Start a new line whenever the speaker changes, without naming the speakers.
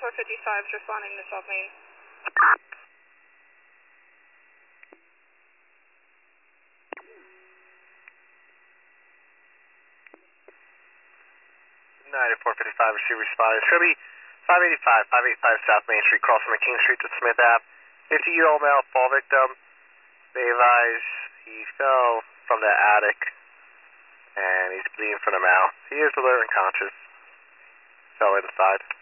9455 is responding to South Main.
Receiver responding. Should be 585 South Main Street, crossing McKean Street to Smith Ave. 50-year-old male fall victim. They advise he fell from the attic and he's bleeding from the mouth. He is alert and conscious. Fell inside.